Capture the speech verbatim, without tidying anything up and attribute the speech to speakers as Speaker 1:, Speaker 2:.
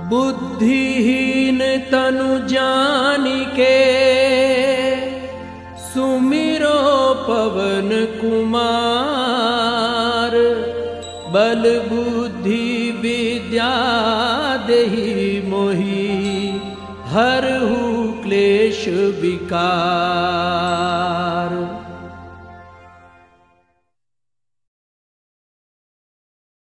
Speaker 1: बुद्धिहीन तनु जानिके सुमिरो पवन कुमार। बल बुद्धि विद्या देहि मोहि हरहु क्लेश विकार।